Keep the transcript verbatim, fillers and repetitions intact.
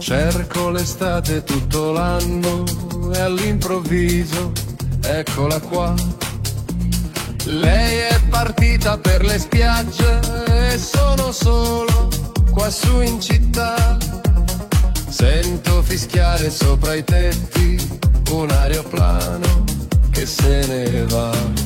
Cerco l'estate tutto l'anno e all'improvviso eccola qua. Lei è partita per le spiagge e sono solo quassù in città. Sento fischiare sopra i tetti un aeroplano che se ne va.